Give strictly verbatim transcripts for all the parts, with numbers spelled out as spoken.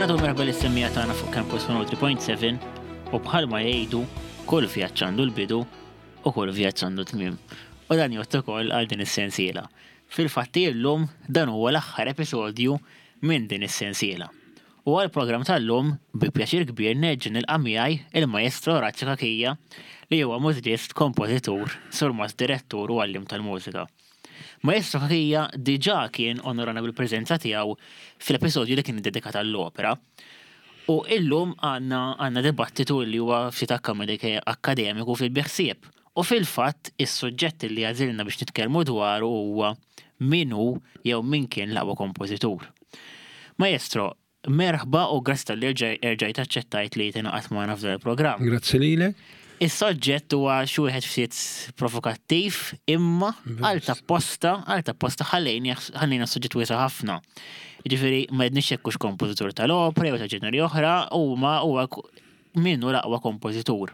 Nadu merħba l-istemmija tagħna fuq Campus one oh three point seven u bħalma jgħidu kull vjaġġ għandu l-bidu u kull vjaġġ għandu tmiem. U dan jgħod ukoll għal din is-sensiela. Fil-fatti llum dan huwa l-aħħar episodju minn din is-sensiela. U għall-programm tal-lum bi pjaċir kbir neġġi nilqa' miegħi il-Maestro Orazio Kakija li huwa mużiċist, kompożitur, surmas direttur u għallim tal-mużika. Maestro Kakija diġà kien onorana bil-preżenza tiegħu fil-episodju li kien dedikat għall-opera. U illum għandna għandna dibattitu li huwa ftit akademiku fil-biħsieb. U fil-fatt is-suġġett li għażilna biex nitkellmu dwaru huwa min hu jew min kien l-aqwa kompożitur. Maestro, merħba u grazzi tal-li erġajt aċċettajt li tingħaqad magħna f'dan il-programm. Grazzi lilek. Is-soġġett huwa xi wieħed ftit provokattiv imma għal tapposta għal tapposta ħallejni ħallejna suġġett wiesa' ħafna. Jiġifieri ma jedniex hekk hux kompożitur tal-opera jew ta' ġeneri oħra huma huwa min hu l-aqwa kompożitur.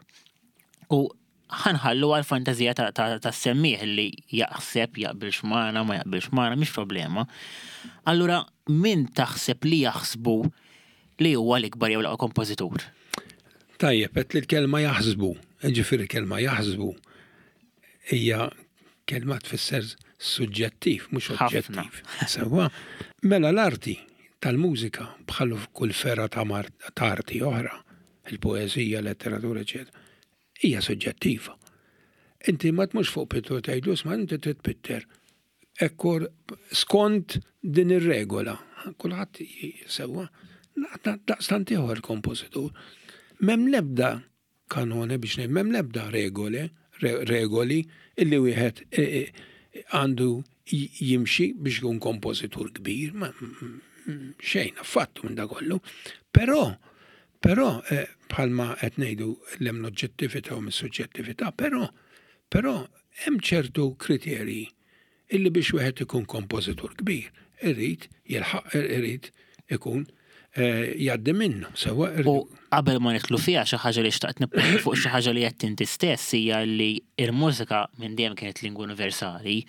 U ħanħallu għall-fantażija tas-semmieħ li jaħseb jaqbilx magħna ma jaqbilx magħna mhix problema. Allura min taħseb li jaħsbu li huwa l-ikbar jew l-aqwa kompożitur? Tajjeb, qed li l-kelma jaħsbu. Ġifieri kelma jaħsbu hija kelma tfisser suġġettiv, mhux oġġettiv. Sewwa, mela l-arti tal-mużika bħallu kull ferra ta' arti oħra, il-poeżija, letteratura, eċetera, hija suġġettiva. Inti ma tmux fuq pittur tgħidu ma inti trid pitter ekkur skont din ir-regola. Kulħadd sewwa daqstant ieħor kompożitur. Mem lebda kanone biex ngħid, mem lebda regoli, regoli illi wieħed għandu jimxi biex jkun kompożitur kbir, ma xejn affattu minn da kollu. Però, però bħalma qed ngħidu l-hemm l-oġġettività u mis-suġġettività, però però hemm ċertu kriterji illi biex wieħed ikun kompożitur kbir, irid jilħaq irid ikun jgħaddi minnu. U qabel ma nitlu fiha xi ħaġa li xtaqt nippunt fuq xi ħaġa li qed inti stess hija li l-mużika minn dejjem kienet lingwa universali.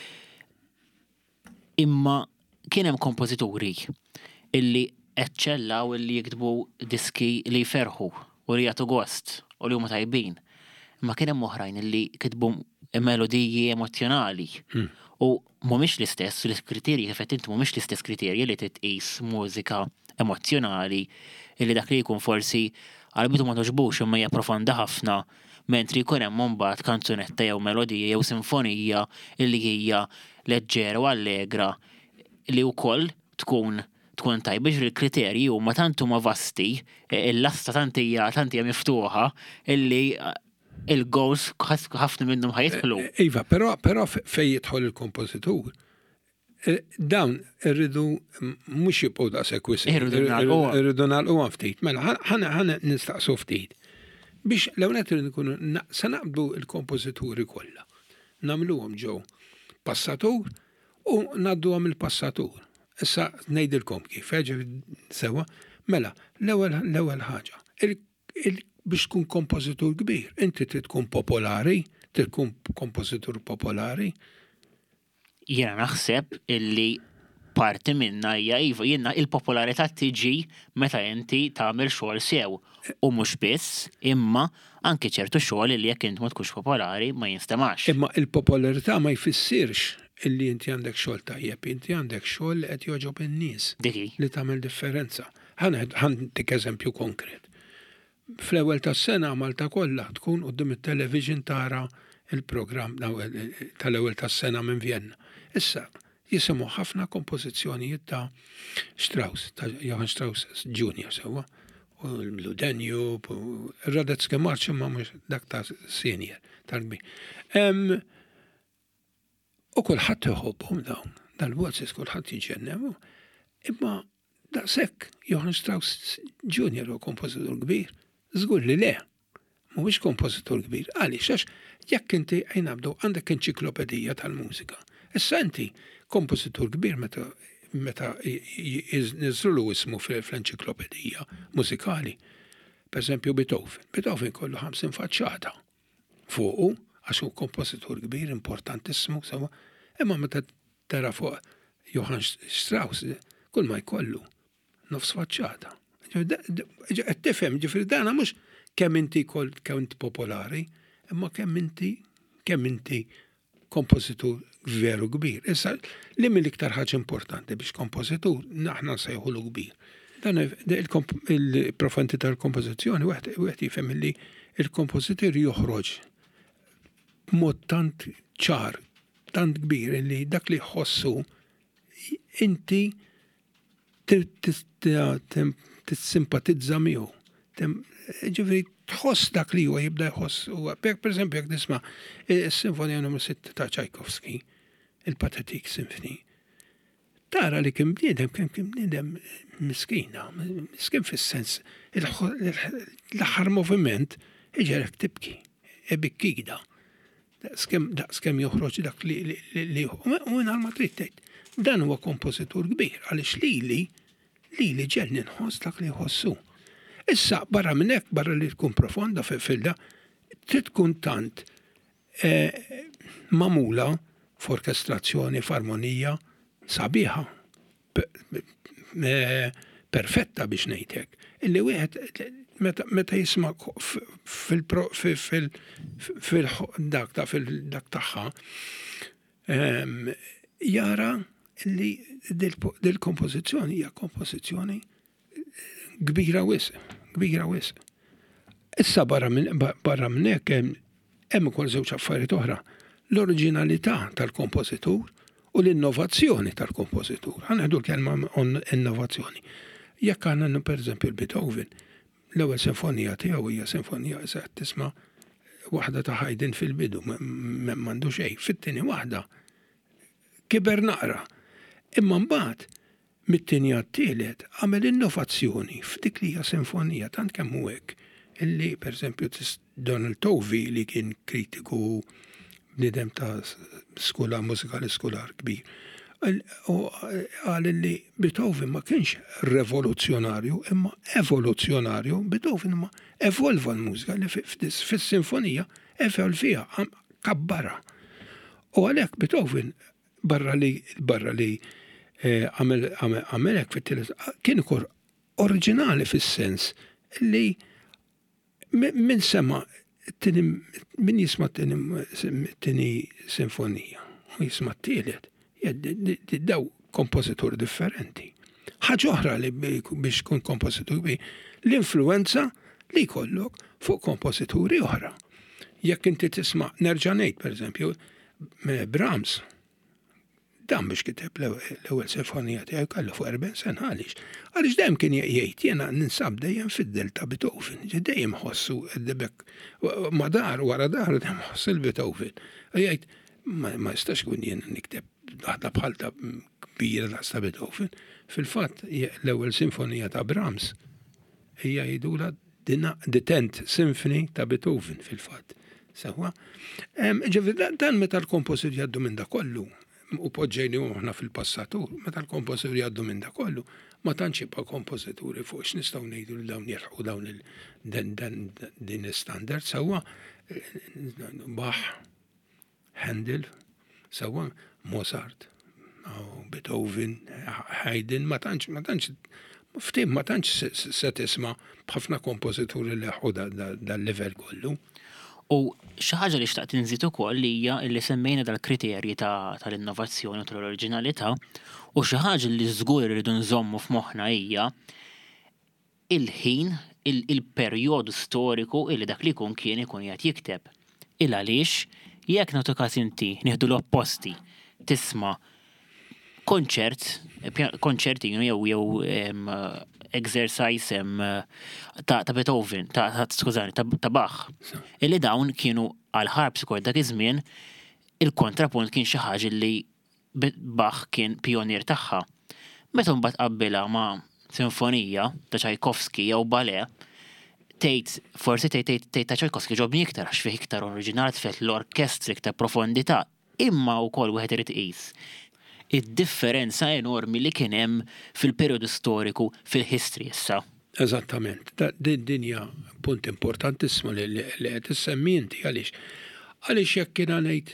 Imma kien hemm kompożituri illi eċċellaw illi jiktbu diski li jferħu u li jagħtu gost u li huma tajbin. Imma kien hemm oħrajn illi kitbu melodiji emozjonali. U mhumiex l-istess, l-kriterji kif qed inti mhumiex l-istess kriterji li titqis mużika emozjonali illi dak li jkun forsi għalbitu ma toġbux imma hija profonda ħafna mentri jkun hemm mbagħad kanzunetta jew melodija jew sinfonija illi hija leġġera u allegra li wkoll tkun tkun tajba ġri l-kriterji huma tant huma vasti, il-lasta tant hija tant hija miftuħa illi il-goals ħafna minnhom ħajidħlu. Iva, però però fejn jidħol il-kompożitur dawn irridu mhux jibqgħu daqshekk wisq. Irridu nagħlquha ftit. Mela ħana nistaqsu ftit. Biex l-ewwel qed nkunu se naqbdu l-kompożituri kollha. Nagħmluhom ġew passatur u ngħadduhom il-passatur. Issa ngħidilkom kif sewa. Mela, l-ewwel l-ewwel ħaġa. Biex tkun kompożitur kbir, inti trid tkun popolari, trid tkun kompożitur popolari. Jiena naħseb illi parti minna hija iva jiena il-popolarità tiġi meta inti tagħmel xogħol sew u mhux biss imma anke ċertu xogħol li jekk int ma tkunx popolari ma jinstemax. Imma il-popolarità ma jfissirx illi inti għandek xogħol tajjeb, inti għandek xogħol li qed jogħġob in-nies li tagħmel differenza. Ħantik eżempju konkret. Fl-ewwel tas-sena Malta kollha tkun quddiem it-television tara il-programm tal-ewwel tas-sena minn Vienna. Issa, jisimgħu ħafna kompożizzjonijiet ta' Strauss, ta' Johann Strauss Junior sewwa, u l-Blue Danube, u r-Radetzky March imma mhux dak ta' senior tal-kbir. U kulħadd iħobbhom dawn, dal-waltzes kulħadd jiġennew, imma daqshekk Johann Strauss Junior u kompożitur kbir, żgur li le. Mhuwiex kompożitur kbir, għaliex għax jekk inti għajnabdu għandek enċiklopedija tal-mużika. Issa inti kompożitur kbir meta meta niżlu ismu fl-enċiklopedija mużikali. Pereżempju Beethoven. Beethoven kollu ħamsin faċċata fuqu għax hu kompożitur kbir importantissimu sewa. Imma meta tara fuq Johann Strauss kull ma jkollu nofs faċċata. Qed tifhem, ġifieri dana mhux kemm inti kol kemm inti popolari, imma kemm inti kemm inti kompożitur veru kbir. Issa li mill-iktar ħaġa importanti biex kompożitur naħna nsejħulu kbir. Dan il-profondità tal-kompożizzjoni wieħed jifhem li il-kompożitur joħroġ b'mod tant ċar, tant kbir li dak li jħossu inti tissimpatizza miegħu. Ġifieri tħoss dak li huwa jibda jħoss huwa. Per eżempju jekk nisma' is-Sinfonija numru sitta ta' Tchaikovsky, il-Pathetic Symphony. Tara li kien bniedem kien kien bniedem miskina, miskin fis-sens l-aħħar moviment iġerek tibki, ebikkida. Daqskemm joħroġ dak li u ma trid tgħid. Dan huwa kompożitur kbir għaliex lili lili ġelni nħoss dak li jħossu. Issa barra minn hekk, barra li tkun profonda fil-da, trid tkun tant mamula f'orkestrazzjoni, f'armonija sabiħa, perfetta biex ngħidlek. Illi wieħed meta jisma' fil-dak ta' fil-dak tagħha jara li dil-kompożizzjoni hija kompożizzjoni kbira wisq, kbira wisq. Issa barra minn hekk hemm ukoll żewġ affarijiet oħra. L-oriġinalità tal-kompożitur u l-innovazzjoni tal-kompożitur. Ħaneħdu l-kelma innovazzjoni. Jekk għandna pereżempju l-Beethoven, l-ewwel sinfonija tiegħu hija sinfonija se tisma' waħda ta' Haydn fil-bidu, m'għandu xejn. Fit-tieni waħda kiber naqra. Imma mbagħad mit-tieni għat-tielet għamel innovazzjoni f'dik li hija sinfonija tant kemm hu hekk illi pereżempju Donald Tovey li kien kritiku bniedem ta' skola mużikali skolar kbir. Għal li Beethoven ma kienx revoluzzjonarju, imma evoluzzjonarju. Beethoven ma evolva l-mużika li fis-sinfonija evolvija, kabbara. U għalhekk Beethoven barra li barra li għamelek fit-tielet kien ukoll oriġinali fis-sens li min sema min jisma' t-tieni sinfonija u jisma' t-tielet daw kompożitur differenti. Ħaġa oħra li biex tkun kompożitur bi l-influenza li jkollok fuq kompożituri oħra. Jekk inti tisma' nerġa' ngħid pereżempju Brahms, dan biex kiteb l-ewwel sinfonija tiegħu kellu fuq erbgħin sena għaliex. Għaliex dejjem kien jgħid jiena ninsab dejjem fid-del ta' Beethoven, dejjem ħossu id-debek ma dar wara dar dejjem ħoss il-Beethoven. Jgħid ma jistax kun jien nikteb waħda bħal ta' kbira ta' Beethoven. Fil-fatt l-ewwel sinfonija ta' Brahms hija jgħidula the tenth Symphony ta' Beethoven fil-fatt. Sewwa. Dan meta l-kompożitur jgħaddu minn dak kollu u poġġejni uħna fil-passatur, meta l-kompożitur jgħaddu minn dak kollu, ma tantx jibqa' kompożituri fuq x'nistgħu ngħidu li dawn jerħu dawn din is-standard sewwa Bach, Handel, sewwa Mozart, Beethoven, Haydn, ma tantx ma tantx ftim ma tantx se tisma' b'ħafna kompożituri li ħu dal-level kollu. U xi ħaġa li xtaqt inżid ukoll li hija li semmejna dal-kriterji tal-innovazzjoni u tal-oriġinalità u xi ħaġa li żgur irridu nżommu f'moħħna hija il-ħin, il-perjodu storiku illi dak li jkun kien ikun qiegħed jikteb. Il għaliex jekk nagħtu każ inti nieħdu l-opposti tisma' konċert, konċerti jew jew exercise ta' Beethoven, ta' skużani, ta' Bach. Illi dawn kienu għal ħarb skor dak iż-żmien il-kontrapunt kien xi ħaġa li Bach kien pionier tagħha. Meta mbagħad qabbilha ma' sinfonija ta' Tchaikovsky jew ballet, tgħid forsi tgħid ta' Tchaikovsky ġobni iktar għax fih iktar oriġinali tfet l-orkestri iktar profondità, imma wkoll wieħed irid iqis id-differenza enormi li kien hemm fil-perjodu storiku fil-history issa. Eżattament. Din hija punt importantissimu li qed issemmi inti għaliex. Għaliex jekk kien ngħid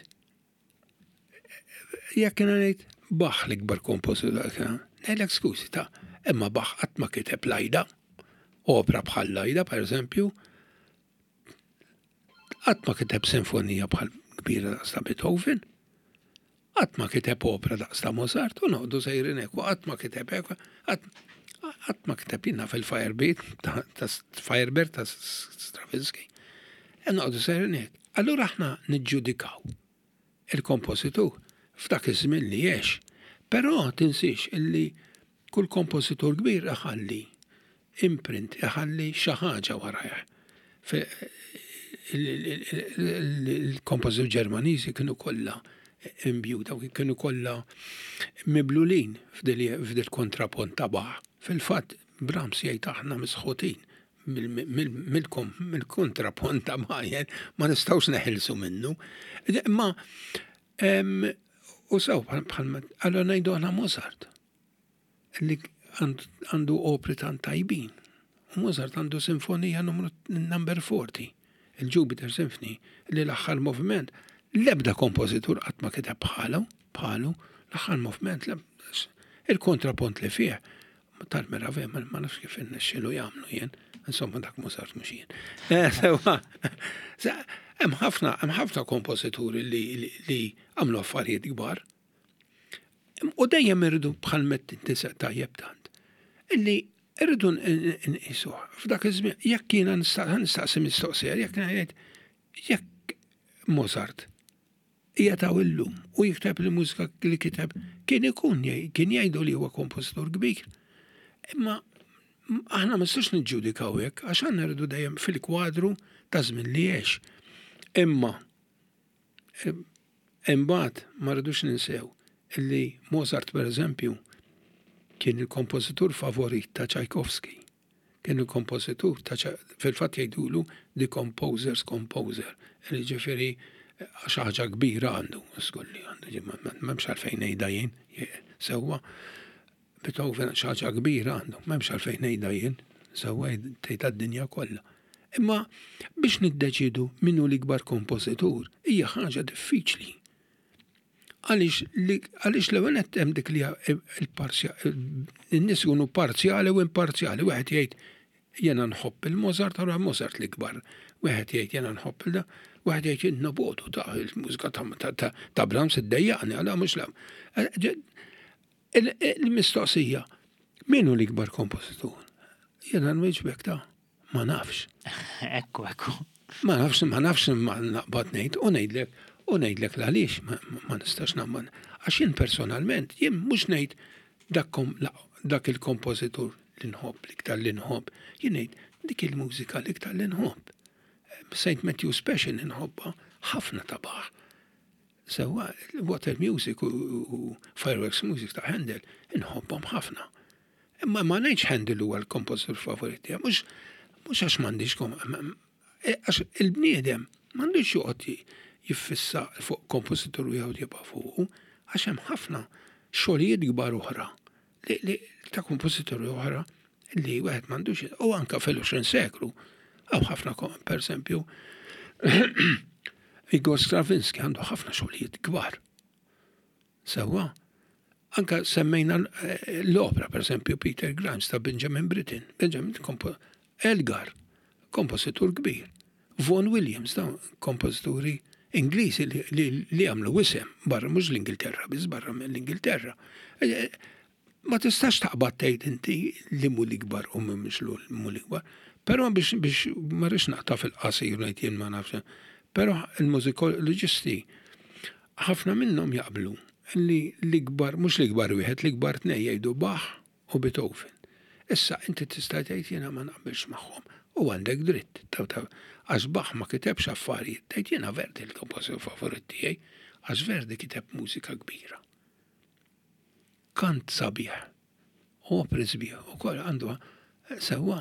jekk kien ngħid Bach l-ikbar kompożitur, ngħidlek skużi ta' imma Bach qatt ma kiteb lajda. opera bħal Lajda, per eżempju, qatt ma kiteb sinfonija bħal kbira daqsta Beethoven, qatt ma kiteb opera daqsta Mozart, u noqdu sejrin hekk, qatt ma kiteb hekk, qatt ma kiteb jiena fil-Firebird ta' Firebird ta' Stravinsky. E noqdu sejrin hekk. Allura aħna niġġudikaw il-kompositur f'dak iż-żmien li jgħix. Però tinsix illi kull kompositur kbir iħalli imprint, iħalli xi ħaġa warajh. Il-kompożitur Ġermaniżi kienu kollha imbjuda, kienu kollha miblulin f'dil kontrapont ta' Bach. Fil-fatt Brahms jgħid aħna misħutin mill-kontrapont ta' Bach, ma nistgħux neħilsu minnu. Ma u sew bħalma allura ngħidu aħna Mozart li għandu opri tant tajbin. U Mozart għandu sinfonija numru number forty, il-Jupiter Symphony, li l-aħħar moviment l-ebda kompożitur qatt ma kiteb bħalu, bħalu, l-aħħar moviment il-kontrapont li fih tal-meravej ma nafx kif innexxielu jagħmlu jien, insomma dak Mozart mhux jien. Hemm ħafna hemm ħafna kompożituri li għamlu affarijiet kbar. U dejjem irridu bħal metti tisaq tajjeb tant. Illi irridu nqisu f'dak iż-żmien jekk jiena nistaqsi mistoqsija, jekk ngħid jekk Mozart jagħtaw illum u jikteb il-mużika li kiteb kien ikun kien jgħidu li huwa kompożitur kbir. Imma aħna ma nistax niġġudikaw hekk għax aħna rridu dejjem fil-kwadru ta' żmien li jgħix. Imma imbagħad ma rridux ninsew illi Mozart pereżempju kien il-kompożitur favorit ta' Tchaikovsky. Kien il-kompożitur ta' fil-fatt jgħidulu the composer's composer. Ġifieri xi ħaġa kbira għandu, skolli għandu, m'hemmx għalfejn ngħidha jien sewwa. Beethoven xi ħaġa kbira għandu, m'hemmx għalfejn ngħidha jien sewwa tgħid għad-dinja kollha. Imma biex niddeċidu minnu l-ikbar kompożitur hija ħaġa diffiċli. Għaliex l-ewwel qed hemm dik li in-nies ikunu parzjali u imparzjali. Wieħed jgħid jiena nħobb il-Mozart ara Mozart l-ikbar. Wieħed jgħid jiena nħobb il-da, wieħed jgħid innobotu ta' il-mużika ta' Brahms iddejjaqni għalha mhux la. Il-mistoqsija minnu l-ikbar kompożitur? Jiena nwieġbek ta' ma nafx. Ekku, ekku. Ma nafx, ma nafx ma naqbad ngħid u ngħidlek u ngħidlek għaliex ma nistax nagħmel. Għax jien personalment jien mhux ngħid dak il-kompożitur li nħobb l-iktar li nħobb. Jien ngħid dik il-mużika l-iktar li nħobb. Saint Matthew Passion inħobba ħafna ta' Bach. Sewwa Water Music u Fireworks Music ta' Handel inħobbhom ħafna. Imma ma ngħidx Handel huwa l-kompożitur favorit tiegħi, mhux mhux għax m'għandix għax il-bniedem m'għandux joqgħod jiffissa fuq kompożitur u jgħod jibqa' fuqu għax hemm ħafna xogħlijiet kbar oħra li ta' kompożituri oħra li wieħed m'għandux u anke fil-għoxrin seklu għaw ħafna pereżempju Igor Stravinsky għandu ħafna xogħlijiet kbar. Sewwa anke semmejna l-opera pereżempju Peter Grimes ta' Benjamin Britten, Benjamin Elgar, kompożitur kbir. Vaughan Williams ta' kompożituri Ingliżi li għamlu wisem barra mhux l-Ingilterra, biss barra mill-Ingilterra. Ma tistax taqbad tgħid inti li mu l-ikbar u mhux mu l-ikbar. Però biex biex ma rridx naqta' fil-qasir ngħid jien ma nafx. Però il-mużikoloġisti ħafna minnhom jaqblu li l-ikbar mhux l-ikbar wieħed l-ikbar tnej jgħidu Bach u Beethoven. Issa inti tista' tgħid jiena ma naqbilx magħhom u għandek dritt. Għax Bach ma kitebx affarijiet, tgħid jiena Verdi l-kompożitur favorit tiegħi, għax Verdi kiteb mużika kbira. Kant sabiħ, opri sbieħ, ukoll għandu sewwa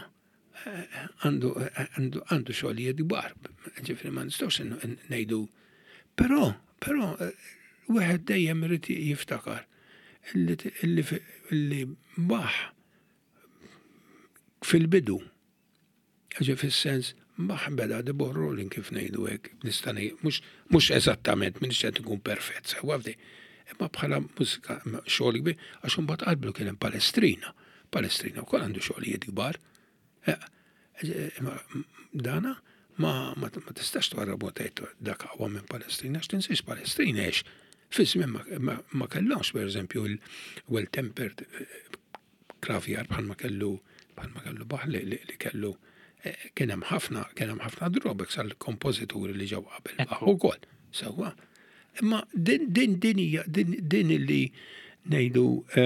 għandu xogħlijiet kbar, ġifieri ma nistgħux ngħidu. Però, però wieħed dejjem irid jiftakar illi Bach fil-bidu, ġi fis-sens Bach beda de borrolin kif ngħidu hekk, nista' mhux eżattament minn qed ikun perfett sewwa f'di. Imma bħala mużika xogħol kbir għax imbagħad qalblu kien hemm Palestrina. Palestrina wkoll għandu xogħlijiet kbar. Dana ma ma tistax twara botajt dak aqwa minn Palestina, x'tinsiex Palestina għex f'ismem ma kellhomx pereżempju l-well-tempered kravjar bħalma kellu bħalma kellu baħli li kellu kien hemm ħafna kien hemm ħafna drawbacks għall-kompożituri li ġew qabel baħ ukoll. Sewwa. Imma din din din hija din illi ngħidu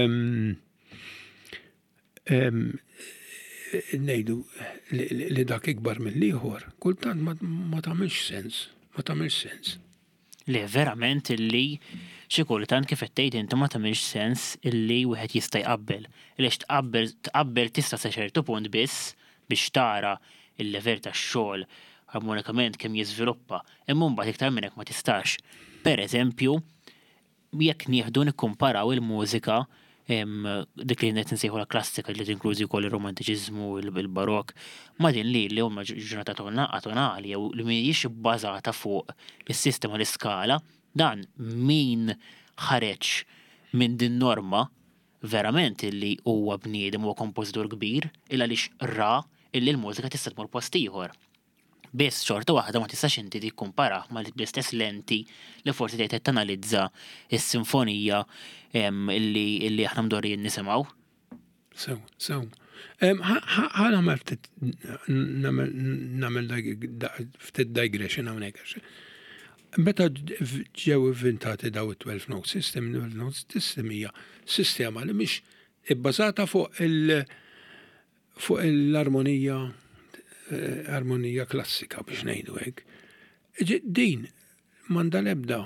ngħidu li dak ikbar mill-ieħor, kultant ma tagħmilx sens, ma tagħmilx sens. Le verament illi xi kultant kif qed tgħid inti ma tagħmilx sens illi wieħed jista' jqabbel. Għaliex tqabbel tqabbel tista' sa ċertu punt biss biex tara il-level tax-xogħol armonikament kemm jiżviluppa, imma mbagħad iktar minn hekk ma tistax. Pereżempju, jekk nieħdu nikkumparaw il-mużika dik li qed insejħu la klassika li tinklużi wkoll ir-romantiċiżmu, il-barokk, ma din li li huma ġurnata atonali jew li mhijiex bbażata fuq is-sistema l-iskala, dan min ħareġ minn din norma verament illi huwa bniedem huwa kompożitur kbir il għaliex ra illi l-mużika tista' tmur post ieħor. Biss xorta waħda ma tistax inti tikkumpara ma l-istess lenti li forsi tgħid qed tanalizza s-sinfonija illi illi aħna mdorrijin nisimgħu. Sew, sew. Ħa nagħmel nagħmel ftit digression hawnhekk. Meta ġew inventati daw it-twelve note system, twelve note system hija sistema li mhix ibbażata fuq il fuq l-armonija armonija klassika biex ngħidu hekk. Din m'għandha l-ebda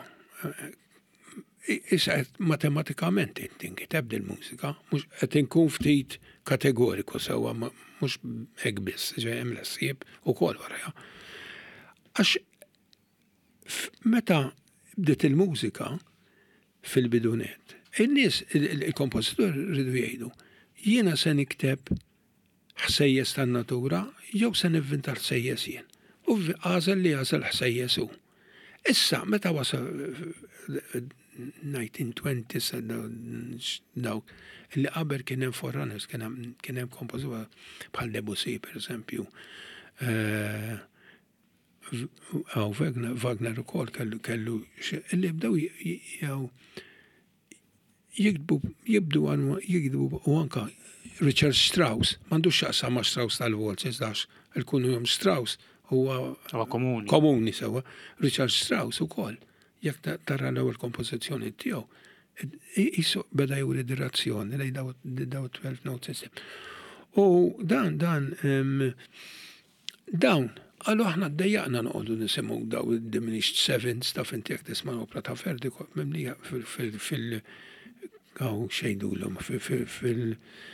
issa matematikament intinki tebda l-mużika, mhux qed inkun ftit kategoriku sewwa mhux hekk biss, hemm l-ħsieb ukoll warajha. Għax meta bdiet il-mużika fil-bidunet, in-nies il-kompożitur rridu jgħidu jiena se nikteb ħsejjes tan-natura jew se nivvintar ħsejjes jien. U għażel li għażel ħsejjes hu. Issa meta wasal nineteen twenties dawk illi qabel kien hemm forerunners kien hemm kompożitur bħal Debussy pereżempju. Aw Wagner ukoll kellu kellu illi bdew jew jikdbu jibdu jikdbu u anka Richard Strauss, m'għandux x'aqsam ma' Strauss tal-Waltzes dax, il-kunu jom Strauss huwa komuni. Komuni sewwa. Richard Strauss ukoll. Jekk tara l-ewwel kompożizzjoni tiegħu, isu beda juri direzzjoni lejn daw twelve note system. U dan dan dawn għallu aħna ddejjaqna noqogħdu nisimgħu daw id-diminished sevens ta' inti jekk tisma' opra ta' Verdi mimlija fil għaw xejdulhom fil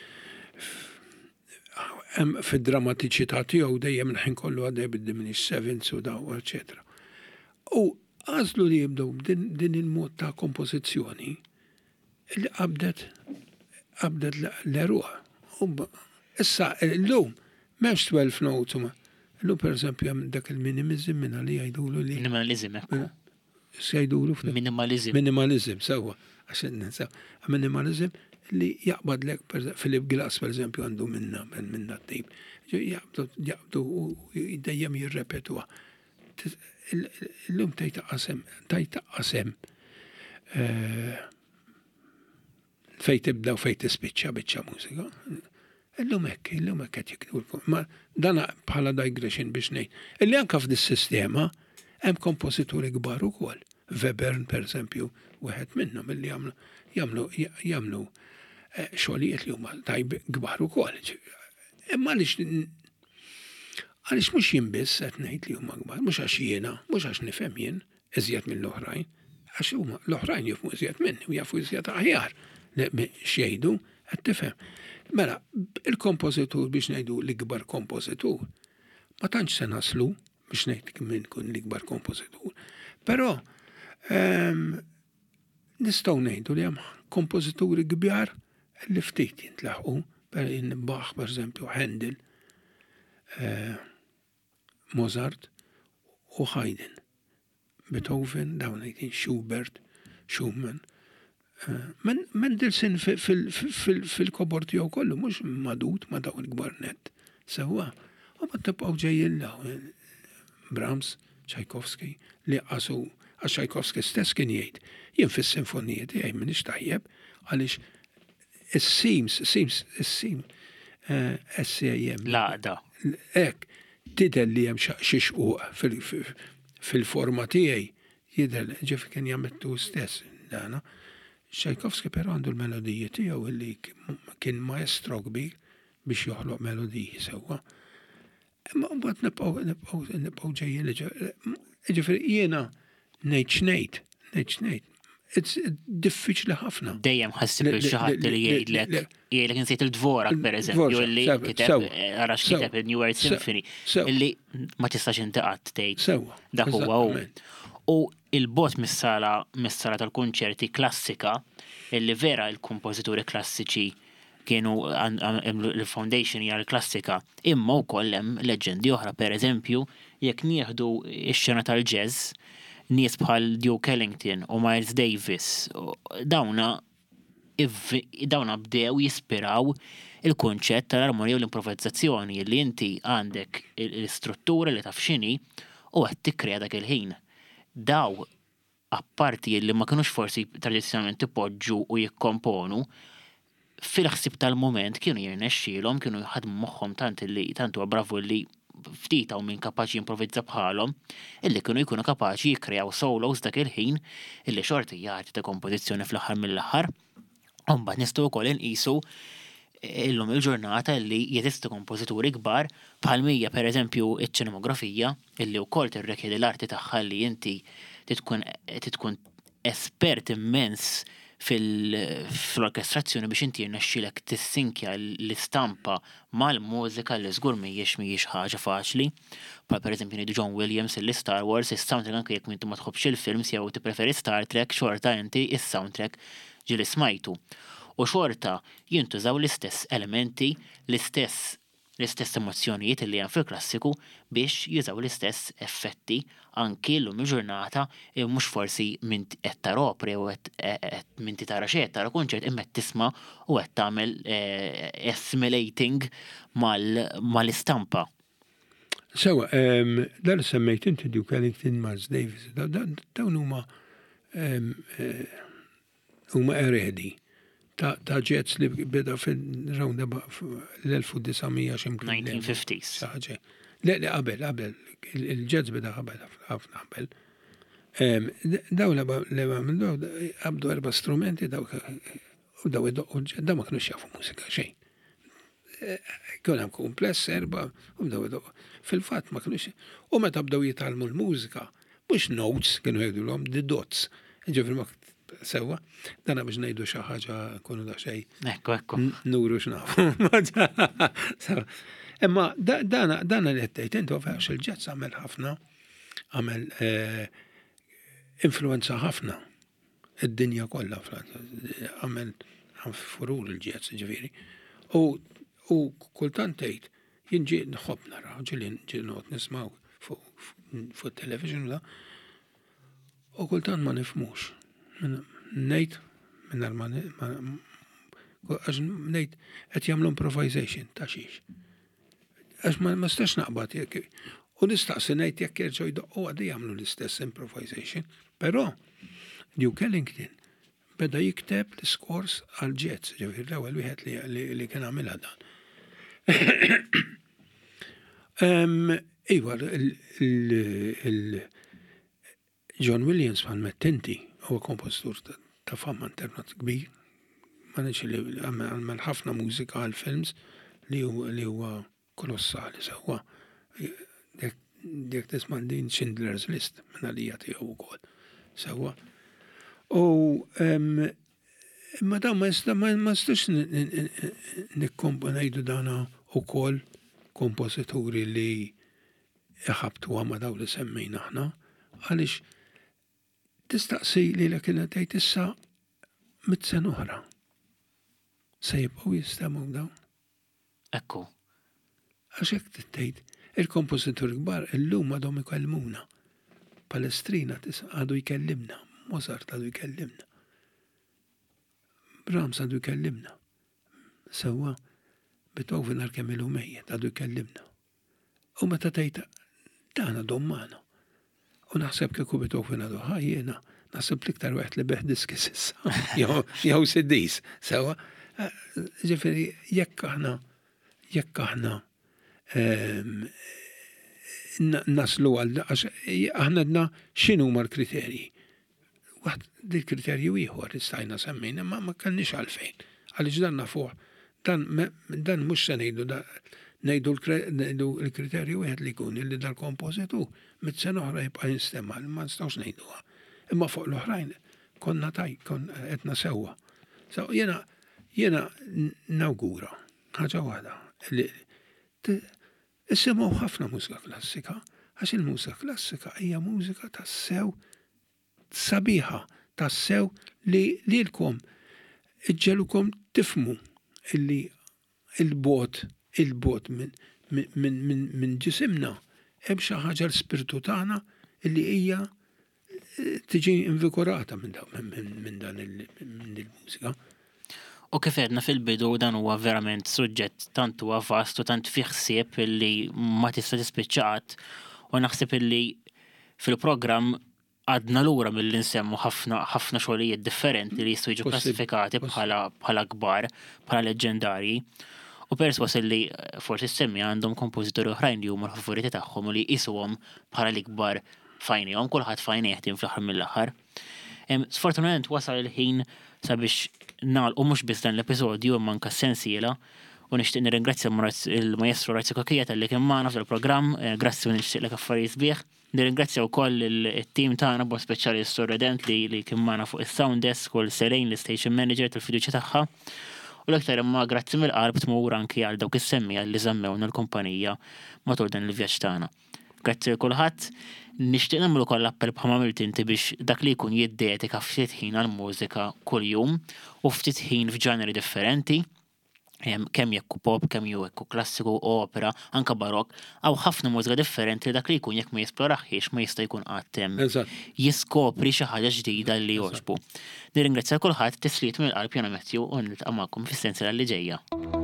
fil-drammatiċità tiegħu dejjem il-ħin kollu għaddej bid-diminished sevens u daw, eċetera. U għażlu li jibdew din il-mod ta' kompożizzjoni li qabdet qabdet l-eruq. Issa llum m'hemmx twelve notes huma. Llum pereżempju hemm dak il-minimizm minna li jgħidulu li. Minimalizm hekk. X'jgħidulu Minimalizm. Minimalizm, sewwa. Għaxin ninsaw. Minimalizm li jaqbad lek Philip Glass per eżempju għandu minna minna t-tip. Jaqbdu u dejjem jirrepetuha. L-lum tajta qasem, tajta qasem fej tibda u fej tispiċċa biċċa mużika. Illum hekk, illum hekk qed jikdulkom. Ma dana bħala digression biex ngħid. Illi anke f'dis-sistema hemm kompożituri kbar ukoll. Webern per eżempju, wieħed minnhom illi jagħmlu jagħmlu jagħmlu xogħlijiet li huma tajb kbar ukoll. Imma għaliex għaliex mhux jien biss qed ngħid li huma kbar, mhux għax jiena, mhux għax nifhem jien iżjed mill-oħrajn, għax huma l-oħrajn jifhmu iżjed minni u jafu iżjed aħjar x'jgħidu qed tifhem. Mela, il-kompożitur biex ngħidu l-ikbar kompożitur, ma tantx se naslu biex ngħid min kun l-ikbar kompożitur. Però nistgħu ngħidu li hemm kompożituri kbar li ftit jintlaħqu, per Bach per eżempju, Handel, Mozart u Haydn. Beethoven, dawn ngħidin Schubert, Schumann. Mendelssohn fil-kobor tiegħu kollu mhux madut ma' dawn il-kbar net. Sewa, u ma tibqgħu ġejjin Brahms, Tchaikovsky, li qasu għax Tchaikovsky stess kien jgħid, jien fis-sinfonijiet tiegħi m'iniex tajjeb għaliex is-seams, seams, is-seam S A M. Laqda. Ek, tidher li hemm xi xquq fil-forma tiegħi jidher ġifi kien jagħmel stess dana. Tchaikovsky però għandu l-melodiji tiegħu illi kien maestro kbir biex joħloq melodiji sewwa. Ma mbagħad nibqgħu nibqgħu ġejjin ġifieri jiena ngħid x'ngħid, ngħid x'ngħid. It's diffiċli ħafna. Dejjem ħassib xi ħadd li jgħidlek jgħidlek insejt il-Dvorak pereżempju li kiteb arax kiteb il-New World Symphony illi ma tistax inti qatt tgħid. Dak huwa hu. U il-bot mis-sala mis-sala tal-kunċerti klassika illi vera l-kompożituri klassiċi kienu l-foundation hija l-klassika, imma wkoll hemm leġendi oħra pereżempju jekk nieħdu x-xena tal-jazz, nies bħal Duke Ellington u Miles Davis, dawna dawna bdew jispiraw il-kunċett tal-armonija u l-improvvizzazzjoni li inti għandek l-istruttura li taf x'inhi u qed tikkrea dak il-ħin. Daw apparti li ma kinux forsi tradizzjonalment ipoġġu u jikkomponu, fil-ħsib tal-moment kienu jirnexxielhom, kienu jħadmu moħħhom tant li tant huwa bravu li ftit hawn min kapaċi jimprovvizza bħalhom, illi kienu jkunu kapaċi jikkreaw solos dak il-ħin illi xorti jagħti ta' kompożizzjoni fl-aħħar mill-aħħar. U mbagħad nistgħu wkoll inqisu illum il-ġurnata li jeżistu kompożituri kbar bħal mija pereżempju iċ-ċinematografija illi wkoll tirrikjedi l-arti tagħha li inti titkun espert immens fil-orkestrazzjoni biex inti jirnexxilek tissinkja l-istampa mal-mużika li żgur mhijiex mhijiex ħaġa faċli. Bħal pereżempju ngħidu John Williams li Star Wars is-soundtrack anke jekk inti ma tħobbx il-films jew tippreferi Star Trek xorta inti is-soundtrack ġieli smajtu. U xorta jintużaw l-istess elementi, l-istess l-istess emozzjonijiet li hemm fil-klassiku biex jużaw l-istess effetti anki llum il-ġurnata mhux forsi minn qed tara opri u qed minn tara xi tara kunċert imma qed tisma' u qed tagħmel assimilating mal-istampa. Sewa, dan semmejt inti Duke Ellington, Miles Davis, dawn huma huma eredi ta' jazz li beda fil-round l-elf u disamija ximkien. nineteen fifties. Le, le, qabel, qabel. Il-jazz beda qabel, ħafna qabel. Daw l-għabdu għabdu erba strumenti, daw u daw daw ma kienu xjafu mużika xejn. Kienu hemm kumpless erba, u daw daw. Fil-fatt ma kienu xejn. U meta bdew jitalmu l-mużika, mhux notes kienu jgħidulhom, the dots. Ġifri ma sewa, dana biex ngħidu xi ħaġa kunu da xejn. Ekku, ekku. Nuru x'nafu. Imma dana li qed intu għax il-jazz għamel ħafna, għamel influenza ħafna id-dinja kollha għamel furur il-jazz ġifieri. U kultant tgħid jien ġie nħobb nara, ġieli ġie noqgħod nismaw fuq television da. U kultant ma nifhmux. Ngħid minn għax ngħid qed jagħmlu improvisation ta' xiex. Għax ma stax naqbad jekk. U nistaqsi ngħid jekk jerġgħu jdoqqu għaddi jagħmlu l-istess improvisation. Però Duke Ellington beda jikteb l-scores għal-jazz, ġifier l-ewwel wieħed li kien għamilha dan. Iva, John Williams bħal mettenti huwa kompożitur ta' fama internat kbir. Ma nix li għamel ħafna mużika għal-films li huwa kolossali sewwa. Jekk tisma' din Schindler's List minn għalija tiegħu wkoll. Sewwa. U imma dan ma nistax nikkomponejdu dana wkoll kompożituri li ħabtu għama daw li semmejna aħna għaliex tistaqsi li l kiena tgħid issa mit-sen oħra. Se jibqgħu jistgħu dawn. Ekku. Għax hekk tgħid il-kompożituri kbar illum għadhom ikellmuna. Palestrina għadu jkellimna, Mozart għadu jkellimna. Brahms għadu jkellimna. Sewwa Beethoven għal-kemm ilu mejjed, għadu jkellimna. U meta tgħid dan għadhom magħna. U naħseb kieku Beethoven għadu ħajjena, naħseb l-iktar wieħed li beħ diski sissa, jew C Ds, sewa. Ġifieri jekk aħna jekk aħna naslu għal għax aħna għadna x'inhu huma l-kriterji. Waħd dil-kriterju ieħor istajna semmejna ma ma kellniex għalfejn. Għaliex dan nafuh dan dan mhux se ngħidu ngħidu l-kriterju wieħed li jkun illi dal-kompożitur mit-sena oħra jibqa' jinstema' ma nistgħux ngħiduha. Imma fuq l-oħrajn konna taj kon qedna sewwa. So jiena jiena nawgura ħaġa waħda li issimgħu ħafna mużika klassika għax il-mużika klassika hija mużika tas-sew sabiħa tas-sew li lilkom iġġelukom tifmu illi il-bot il-bot minn min min min ġisimna hemm xi ħaġa l-spirtu tagħna illi hija tiġi invikorata minn minn dan il-mużika. U kif edna fil-bidu dan huwa verament suġġett tant huwa vast u tant fih ħsieb illi ma tista' tispiċċaqat u naħseb illi fil-programm għadna lura milli nsemmu ħafna ħafna xogħlijiet differenti li jistgħu jiġu klassifikati bħala bħala kbar, bħala leġendarji. U perswas illi forsi semmi għandhom kompożitori oħrajn li huma l-favoriti tagħhom u li jqisuhom bħala l-ikbar fajnihom, kulħadd fajn jeħtim fl-aħħar mill-aħħar. Sfortunatament wasal il-ħin sabiex nagħlqu mhux biss dan l-episodju imma anke sensiela u nixtieq nirringrazzja il-Maestro Orazio Kakija tal-li kien magħna fil-programm, grazzi u nixtieqlek affarijiet sbieħ. Nirringrazzja wkoll il-tim tagħna b'mod speċjali s-Sorredent li li kien magħna fuq is-sound desk u l-Selejn l-station manager tal-fiduċja tagħha. U l-aktar imma grazzi mill-qalb tmur anki għal dawk is-semmija li żammewna l-kumpanija matul dan il-vjaġġ tagħna. Grazzi l kulħadd. Nixtieq nagħmlu koll appell bħalma għamilt inti biex dak li jkun jiddetika ftit ħin għall-mużika kuljum u ftit ħin f'ġanri differenti. Kemm jekk pop, kemm jew jekk klassiku, opera, anke barokk, għaw ħafna mużika differenti li dak li jkun jekk ma jisploraħiex ma jista' jkun qatt jiskopri xi ħaġa ġdida li jogħġbu. Nirringrazzja kulħadd tisliet mill-qalb Jana Matthew u niltaq' magħkom fis-sensiela li ġejja.